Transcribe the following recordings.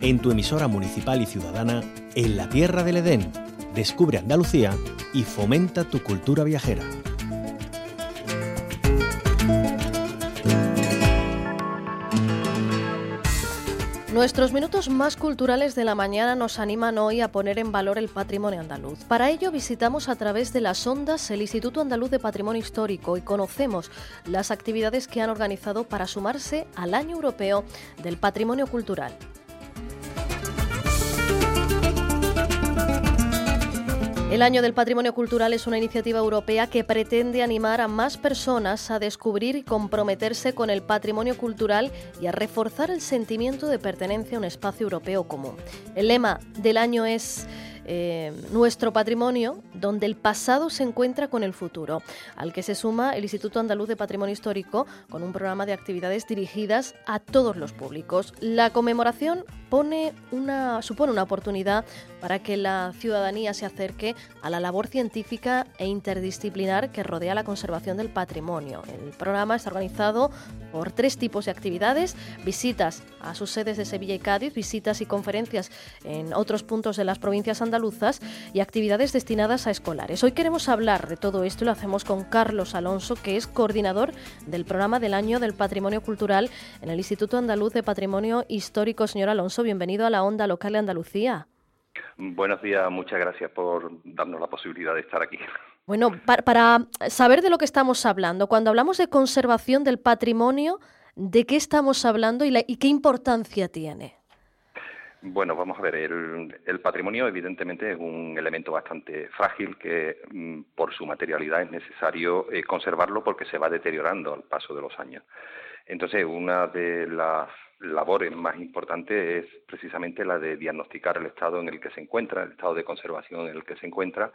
en tu emisora municipal y ciudadana, en la tierra del Edén. Descubre Andalucía y fomenta tu cultura viajera. Nuestros minutos más culturales de la mañana nos animan hoy a poner en valor el patrimonio andaluz. Para ello visitamos a través de las ondas el Instituto Andaluz de Patrimonio Histórico y conocemos las actividades que han organizado para sumarse al Año Europeo del Patrimonio Cultural. El Año del Patrimonio Cultural es una iniciativa europea que pretende animar a más personas a descubrir y comprometerse con el patrimonio cultural y a reforzar el sentimiento de pertenencia a un espacio europeo común. El lema del año es nuestro patrimonio, donde el pasado se encuentra con el futuro, al que se suma el Instituto Andaluz de Patrimonio Histórico con un programa de actividades dirigidas a todos los públicos. La conmemoración supone una oportunidad para que la ciudadanía se acerque a la labor científica e interdisciplinar que rodea la conservación del patrimonio. El programa está organizado por 3 tipos de actividades: visitas a sus sedes de Sevilla y Cádiz, visitas y conferencias en otros puntos de las provincias andaluzas y actividades destinadas a escolares. Hoy queremos hablar de todo esto y lo hacemos con Carlos Alonso, que es coordinador del programa del Año del Patrimonio Cultural en el Instituto Andaluz de Patrimonio Histórico. Señor Alonso, bienvenido a la Onda Local de Andalucía. Buenos días, muchas gracias por darnos la posibilidad de estar aquí. Bueno, para saber de lo que estamos hablando, cuando hablamos de conservación del patrimonio, ¿de qué estamos hablando y qué importancia tiene? Bueno, vamos a ver, el patrimonio evidentemente es un elemento bastante frágil que por su materialidad es necesario conservarlo porque se va deteriorando al paso de los años. Entonces, una de las labores más importantes es precisamente la de diagnosticar el estado en el que se encuentra, el estado de conservación en el que se encuentra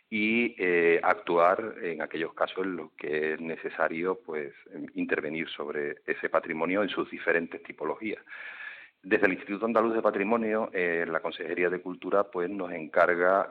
y actuar en aquellos casos en los que es necesario pues intervenir sobre ese patrimonio en sus diferentes tipologías. Desde el Instituto Andaluz de Patrimonio, la Consejería de Cultura pues nos encarga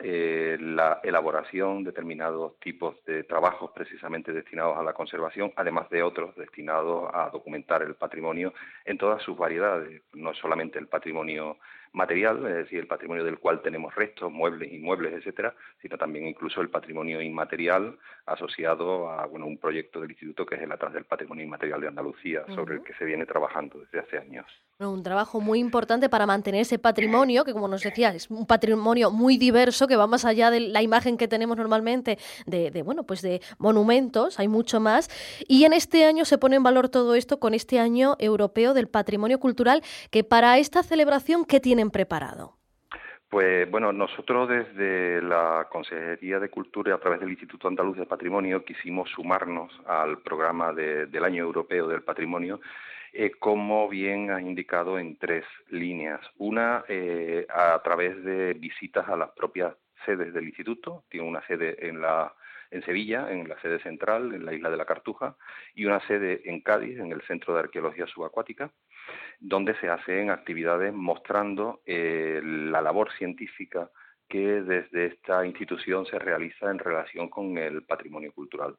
la elaboración de determinados tipos de trabajos precisamente destinados a la conservación, además de otros destinados a documentar el patrimonio en todas sus variedades, no solamente el patrimonio material, es decir, el patrimonio del cual tenemos restos, muebles, inmuebles, etcétera, sino también incluso el patrimonio inmaterial asociado a un proyecto del Instituto que es el Atlas del Patrimonio Inmaterial de Andalucía, sobre el que se viene trabajando desde hace años. Un trabajo muy importante para mantener ese patrimonio, que como nos decía, es un patrimonio muy diverso, que va más allá de la imagen que tenemos normalmente de monumentos, hay mucho más. Y en este año se pone en valor todo esto con este Año Europeo del Patrimonio Cultural, que para esta celebración, ¿qué tienen preparado? Pues bueno, nosotros desde la Consejería de Cultura y a través del Instituto Andaluz de Patrimonio quisimos sumarnos al programa del Año Europeo del Patrimonio, como bien has indicado, en 3 líneas. Una, a través de visitas a las propias sedes del Instituto. Tiene una sede en Sevilla, en la sede central, en la isla de la Cartuja, y una sede en Cádiz, en el Centro de Arqueología Subacuática, donde se hacen actividades mostrando la labor científica que desde esta institución se realiza en relación con el patrimonio cultural,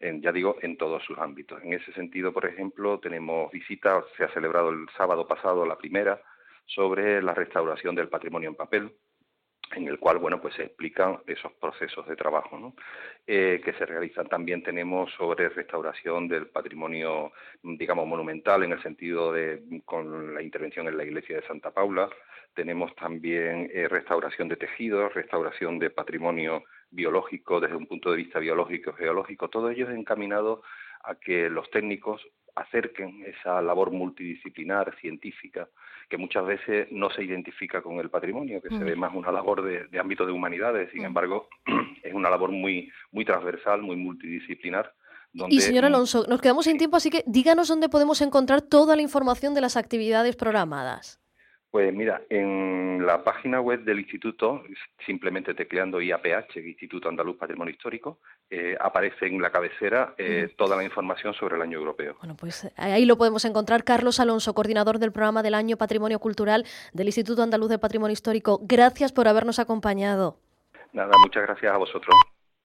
en todos sus ámbitos. En ese sentido, por ejemplo, tenemos visitas, se ha celebrado el sábado pasado la primera, sobre la restauración del patrimonio en papel, en el cual pues se explican esos procesos de trabajo, ¿no? Que se realizan. También tenemos sobre restauración del patrimonio, digamos, monumental, en el sentido con la intervención en la iglesia de Santa Paula. Tenemos también restauración de tejidos, restauración de patrimonio biológico desde un punto de vista biológico, geológico. Todo ello es encaminado a que los técnicos acerquen esa labor multidisciplinar, científica, que muchas veces no se identifica con el patrimonio, que se ve más una labor de ámbito de humanidades. Sin embargo, es una labor muy, muy transversal, muy multidisciplinar. Y señor Alonso, nos quedamos sin tiempo, así que díganos dónde podemos encontrar toda la información de las actividades programadas. Pues mira, en la página web del Instituto, simplemente tecleando IAPH, Instituto Andaluz Patrimonio Histórico, aparece en la cabecera toda la información sobre el Año Europeo. Bueno, pues ahí lo podemos encontrar. Carlos Alonso, coordinador del programa del Año Patrimonio Cultural del Instituto Andaluz de Patrimonio Histórico. Gracias por habernos acompañado. Nada, muchas gracias a vosotros.